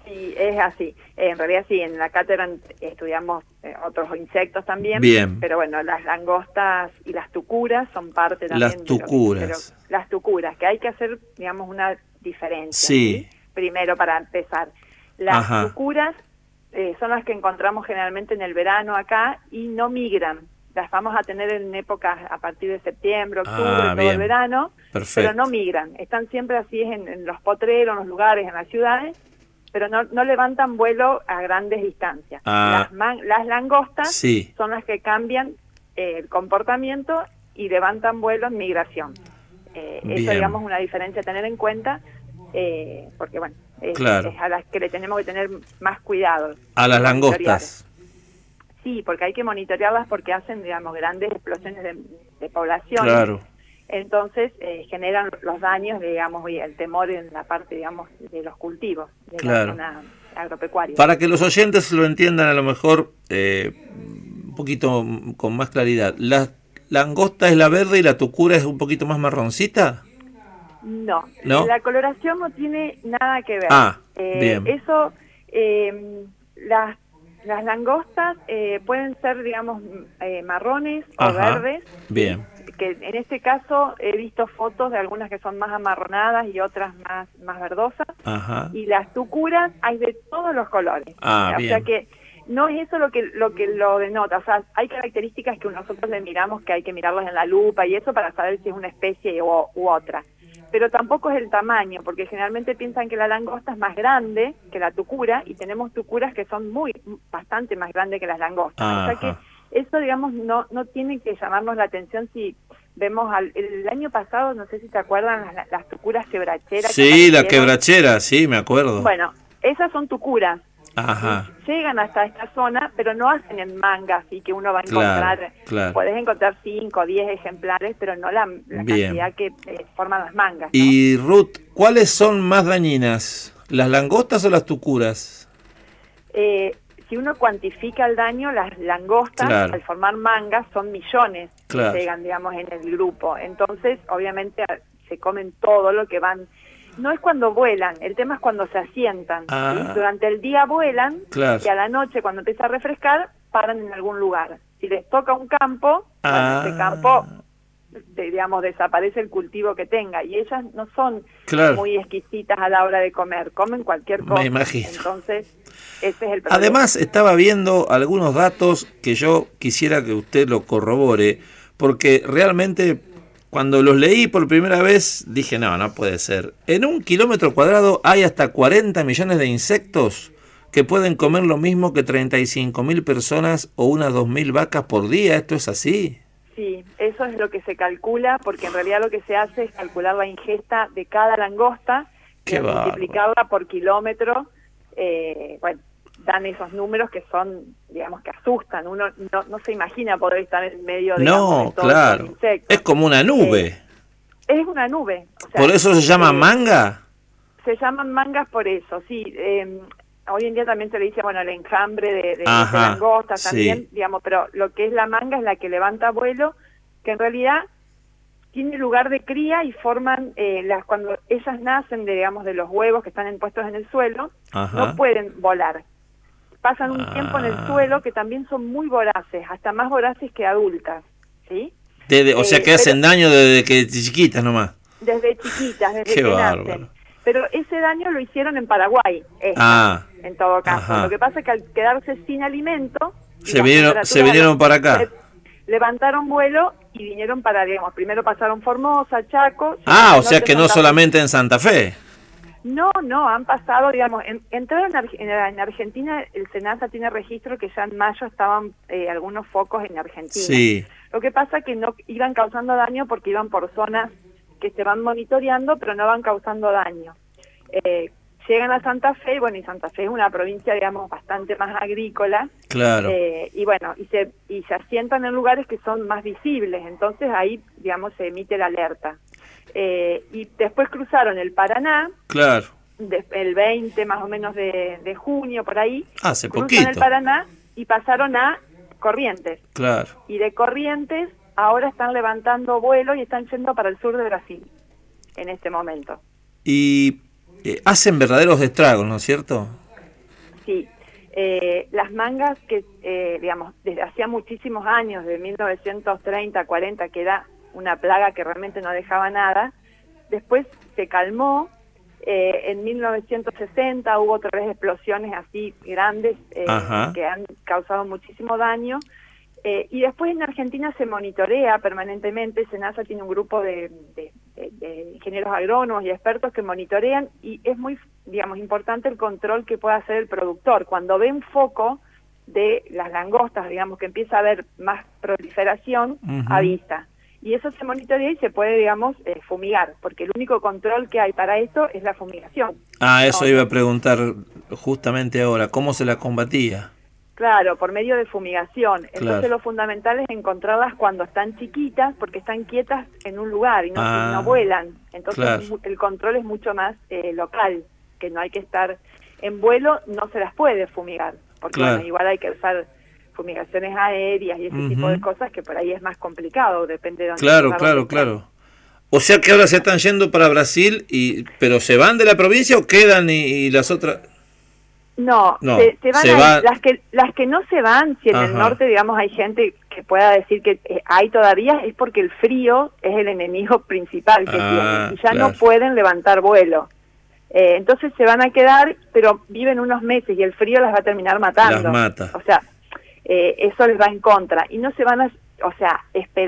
Sí, es así. En realidad sí, en la cátedra estudiamos otros insectos también. Bien. Pero bueno, las langostas y las tucuras son parte también Las tucuras. las tucuras, que hay que hacer, digamos, una diferencia. Sí. Primero, para empezar. Las Ajá. tucuras son las que encontramos generalmente en el verano acá y no migran. Las vamos a tener en épocas a partir de septiembre, octubre, todo el verano. Perfecto. Pero no migran. Están siempre así en los potreros, en los lugares, en las ciudades, pero no levantan vuelo a grandes distancias. Las langostas son las que cambian el comportamiento y levantan vuelo en migración. Eso, digamos, una diferencia a tener en cuenta, porque bueno, es a las que le tenemos que tener más cuidado. A las langostas. Sí, porque hay que monitorearlas porque hacen, digamos, grandes explosiones de población. Claro. Entonces generan los daños, digamos, y el temor en la parte, digamos, de los cultivos, de la zona agropecuaria. Para que los oyentes lo entiendan a lo mejor un poquito con más claridad, ¿la langosta es la verde y la tucura es un poquito más marroncita? No, la coloración no tiene nada que ver. Bien. Eso, las langostas pueden ser, digamos, marrones o verdes. Bien. Que en este caso he visto fotos de algunas que son más amarronadas y otras más verdosas. Y las tucuras hay de todos los colores. O sea que no es eso lo que lo denota. O sea, hay características que nosotros le miramos, que hay que mirarlas en la lupa y eso para saber si es una especie u otra. Pero tampoco es el tamaño, porque generalmente piensan que la langosta es más grande que la tucura, y tenemos tucuras que son bastante más grandes que las langostas. O sea que eso, digamos, no tiene que llamarnos la atención si vemos el año pasado, no sé si te acuerdan, las tucuras quebracheras. Sí, la quebrachera, sí, me acuerdo. Bueno, esas son tucuras. Llegan hasta esta zona, pero no hacen en mangas, así que uno va a encontrar, podés encontrar 5 o 10 ejemplares, pero no la cantidad que forman las mangas, ¿no? Y Ruth, ¿cuáles son más dañinas, las langostas o las tucuras? Si uno cuantifica el daño, las langostas, al formar mangas, son millones que llegan, digamos, en el grupo. Entonces, obviamente, se comen todo lo que van. No es cuando vuelan, el tema es cuando se asientan. ¿Sí? Durante el día vuelan y a la noche, cuando empieza a refrescar, paran en algún lugar. Si les toca un campo, bueno, ese campo, digamos, desaparece el cultivo que tenga. Y ellas no son muy exquisitas a la hora de comer, comen cualquier cosa. Me imagino. Entonces, ese es el problema. Además, estaba viendo algunos datos que yo quisiera que usted lo corrobore, porque realmente, cuando los leí por primera vez, dije, no puede ser. En 1 kilómetro cuadrado hay hasta 40 millones de insectos que pueden comer lo mismo que 35.000 personas o unas 2.000 vacas por día. ¿Esto es así? Sí, eso es lo que se calcula, porque en realidad lo que se hace es calcular la ingesta de cada langosta y multiplicarla por kilómetro. Bueno, dan esos números que son, digamos, que asustan. Uno no se imagina poder estar en medio de todos los insectos. Es como una nube. Es una nube. O sea, ¿por eso se llama manga? Se llaman mangas por eso, sí. Hoy en día también se le dice, bueno, el enjambre de langostas también, digamos, pero lo que es la manga es la que levanta vuelo, que en realidad tiene lugar de cría y forman, cuando ellas nacen, digamos, de los huevos que están puestos en el suelo, no pueden volar. Pasan un tiempo en el suelo, que también son muy voraces, hasta más voraces que adultas, ¿sí? O sea que hacen daño desde que chiquitas nomás. Desde chiquitas, desde que nacen. Pero ese daño lo hicieron en Paraguay, en todo caso. Lo que pasa es que al quedarse sin alimento, se vinieron para acá. Levantaron vuelo y vinieron para, digamos, primero pasaron Formosa, Chaco. O sea que no solamente en Santa Fe. No, han pasado, digamos, entraron en Argentina. El SENASA tiene registro que ya en mayo estaban algunos focos en Argentina. Sí. Lo que pasa es que no iban causando daño porque iban por zonas que se van monitoreando, pero no van causando daño. Llegan a Santa Fe, y Santa Fe es una provincia, digamos, bastante más agrícola. Claro. Y se asientan en lugares que son más visibles, entonces ahí, digamos, se emite la alerta. Y después cruzaron el Paraná. Claro. El 20 más o menos de junio, por ahí. Hace cruzan poquito. el Paraná y pasaron a Corrientes. Claro. Y de Corrientes ahora están levantando vuelo y están yendo para el sur de Brasil en este momento. Y hacen verdaderos estragos, ¿no es cierto? Sí. Las mangas que, digamos, desde hacía muchísimos años, de 1930, 40, que era una plaga que realmente no dejaba nada, después se calmó. En 1960 hubo 3 explosiones así grandes que han causado muchísimo daño. Y después en Argentina se monitorea permanentemente. SENASA tiene un grupo de ingenieros agrónomos y expertos que monitorean, y es muy, digamos, importante el control que pueda hacer el productor. Cuando ve un foco de las langostas, digamos, que empieza a haber más proliferación, avisa. Y eso se monitorea y se puede, digamos, fumigar, porque el único control que hay para esto es la fumigación. Eso iba a preguntar justamente ahora, ¿cómo se la combatía? Claro, por medio de fumigación. Entonces Claro. lo fundamental es encontrarlas cuando están chiquitas, porque están quietas en un lugar y no vuelan. Entonces claro. el control es mucho más local, que no hay que estar en vuelo, no se las puede fumigar, porque Claro. bueno, igual hay que usar fumigaciones aéreas y ese tipo de cosas, que por ahí es más complicado, depende de dónde. Claro. O sea que ahora se están yendo para Brasil, pero ¿se van de la provincia o quedan y las otras...? No, se van. Las que no se van, si en el norte, digamos, hay gente que pueda decir que hay todavía, es porque el frío es el enemigo principal que tienen, y ya no pueden levantar vuelo. Entonces se van a quedar, pero viven unos meses y el frío las va a terminar matando. Las mata. O sea, eso les va en contra. Y no se van a... O sea,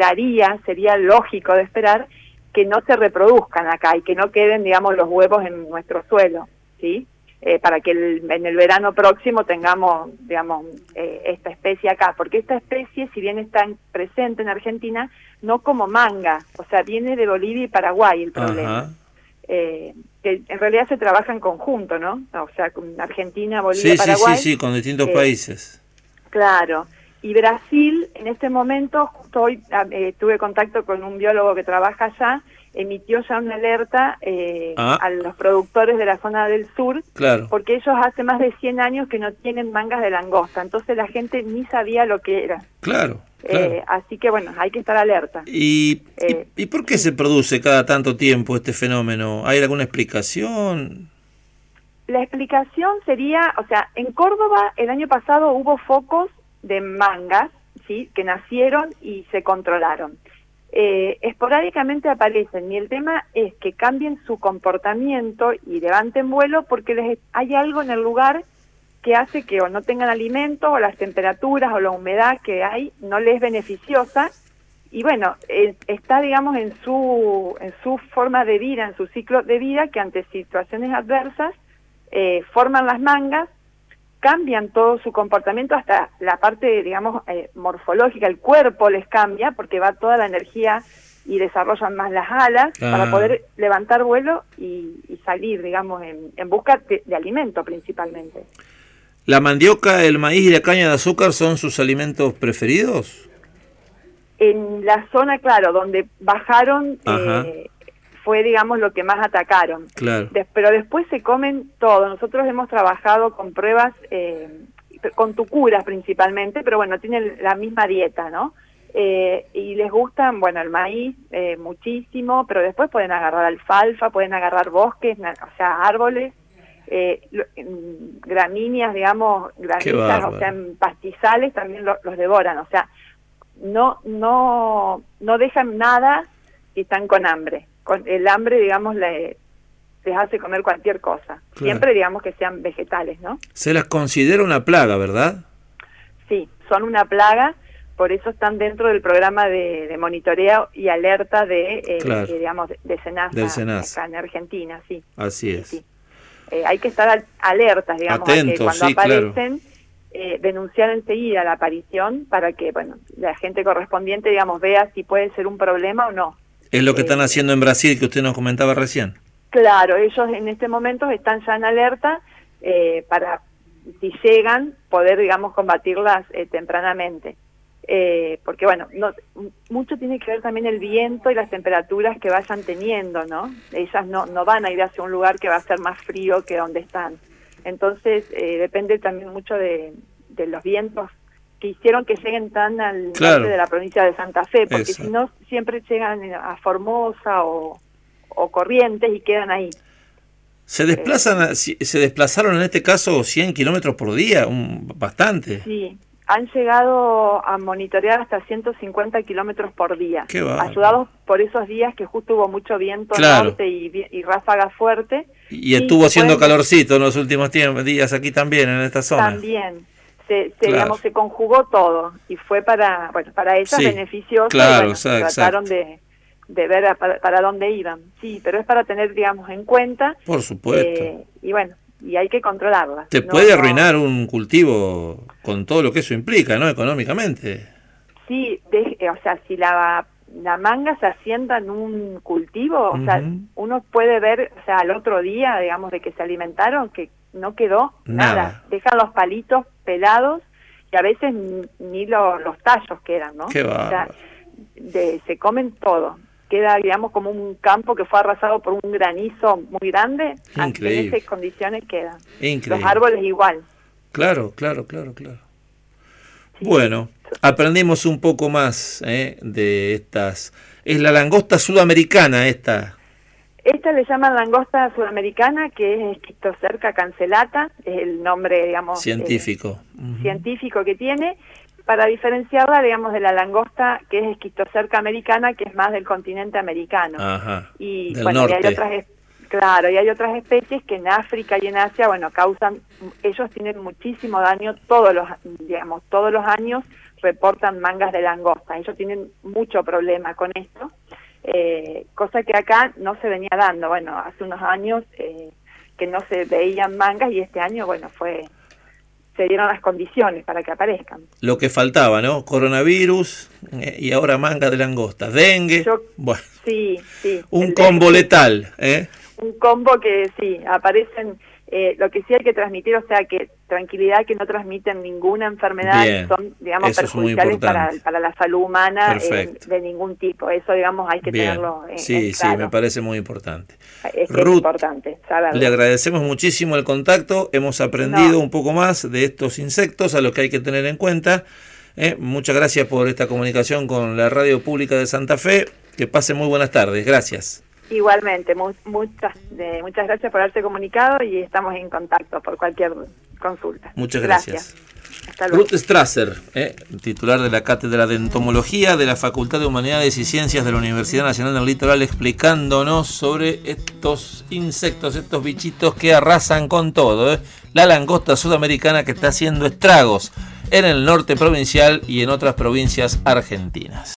sería lógico de esperar que no se reproduzcan acá y que no queden, digamos, los huevos en nuestro suelo, ¿sí? Para que en el verano próximo tengamos, digamos, esta especie acá, porque esta especie, si bien está presente en Argentina, no como manga, o sea, viene de Bolivia y Paraguay el problema. Que en realidad se trabaja en conjunto, ¿no? O sea, con Argentina, Bolivia, Paraguay. Sí, con distintos países. Claro. Y Brasil, en este momento, justo hoy tuve contacto con un biólogo que trabaja allá, emitió ya una alerta a los productores de la zona del sur, claro. porque ellos hace más de 100 años que no tienen mangas de langosta, entonces la gente ni sabía lo que era. Claro. Así que bueno, hay que estar alerta. ¿Y por qué se produce cada tanto tiempo este fenómeno? ¿Hay alguna explicación? La explicación sería, o sea, en Córdoba el año pasado hubo focos de mangas, ¿sí?, que nacieron y se controlaron. Esporádicamente aparecen, y el tema es que cambien su comportamiento y levanten vuelo porque hay algo en el lugar que hace que o no tengan alimento, o las temperaturas o la humedad que hay no les es beneficiosa, y bueno, está, digamos, en su forma de vida, en su ciclo de vida, que ante situaciones adversas forman las mangas, cambian todo su comportamiento, hasta la parte, digamos, morfológica, el cuerpo les cambia, porque va toda la energía y desarrollan más las alas para poder levantar vuelo y salir, digamos, en busca de alimento principalmente. ¿La mandioca, el maíz y la caña de azúcar son sus alimentos preferidos? En la zona, claro, donde bajaron... fue, digamos, lo que más atacaron. Claro. Pero después se comen todo. Nosotros hemos trabajado con pruebas, con tucuras principalmente, pero bueno, tienen la misma dieta, ¿no? Y les gustan, bueno, el maíz muchísimo, pero después pueden agarrar alfalfa, pueden agarrar bosques, o sea, árboles, gramíneas, digamos, gramíneas, o sea, en pastizales también los devoran, o sea, no dejan nada y están con hambre. Con el hambre, digamos, les hace comer cualquier cosa. Claro. Siempre, digamos, que sean vegetales, ¿no? Se las considera una plaga, ¿verdad? Sí, son una plaga, por eso están dentro del programa de monitoreo y alerta digamos, de SENASA, acá en Argentina, sí. Así es. Sí. Hay que estar alertas, digamos, atentos, a que cuando aparecen, claro. Denunciar enseguida la aparición para que, bueno, la gente correspondiente, digamos, vea si puede ser un problema o no. Es lo que están haciendo en Brasil, que usted nos comentaba recién. Claro, ellos en este momento están ya en alerta para, si llegan, poder, digamos, combatirlas tempranamente. Porque, bueno, mucho tiene que ver también el viento y las temperaturas que vayan teniendo, ¿no? Ellas no van a ir hacia un lugar que va a ser más frío que donde están. Entonces, depende también mucho de los vientos que hicieron que lleguen tan al norte de la provincia de Santa Fe, porque si no, siempre llegan a Formosa o Corrientes y quedan ahí. Se desplazaron en este caso 100 kilómetros por día, bastante. Sí, han llegado a monitorear hasta 150 kilómetros por día, ayudados por esos días que justo hubo mucho viento norte y ráfaga fuerte. Y estuvo haciendo calorcito en los últimos días aquí también, en esta zona. También, digamos, se conjugó todo y fue para ellas beneficioso. Claro, trataron de ver para dónde iban. Sí, pero es para tener, digamos, en cuenta. Por supuesto. Y hay que controlarla. Te puede arruinar un cultivo con todo lo que eso implica, ¿no? Económicamente. Sí, o sea, si la manga se asienta en un cultivo, o sea, uno puede ver, o sea, al otro día, digamos, de que se alimentaron, que no quedó nada. Dejan los palitos pelados y a veces ni los tallos quedan, ¿no? Qué bárbaro. O sea, se comen todo. Queda, digamos, como un campo que fue arrasado por un granizo muy grande. Increíble. En esas condiciones quedan. Increíble. Los árboles igual. Claro. Sí. Bueno, aprendimos un poco más de estas. Es la langosta sudamericana esta. Esta le llaman langosta sudamericana, que es Esquistocerca cancellata, es el nombre, digamos, científico. Científico que tiene, para diferenciarla, digamos, de la langosta que es Esquistocerca americana, que es más del continente americano. Ajá, y del norte. Y hay otras especies que en África y en Asia, ellos tienen muchísimo daño, todos los años reportan mangas de langosta. Ellos tienen mucho problema con esto, cosa que acá no se venía dando. Bueno, hace unos años que no se veían mangas y este año, se dieron las condiciones para que aparezcan. Lo que faltaba, ¿no? Coronavirus y ahora manga de langosta. Dengue. Sí. Un combo letal, ¿eh? Un combo que sí, aparecen. Lo que sí hay que transmitir, o sea, que tranquilidad, que no transmiten ninguna enfermedad. Bien. Son, digamos, perjudiciales para la salud humana de ningún tipo. Eso, digamos, hay que tenerlo en Sí, claro. Sí, me parece muy importante. Es importante saberlo. Le agradecemos muchísimo el contacto. Hemos aprendido un poco más de estos insectos a los que hay que tener en cuenta. Muchas gracias por esta comunicación con la Radio Pública de Santa Fe. Que pase muy buenas tardes. Gracias. Igualmente, muchas gracias por haberse comunicado y estamos en contacto por cualquier consulta. Muchas gracias. Ruth Strasser, titular de la Cátedra de Entomología de la Facultad de Humanidades y Ciencias de la Universidad Nacional del Litoral, explicándonos sobre estos insectos, estos bichitos que arrasan con todo. La langosta sudamericana que está haciendo estragos en el norte provincial y en otras provincias argentinas.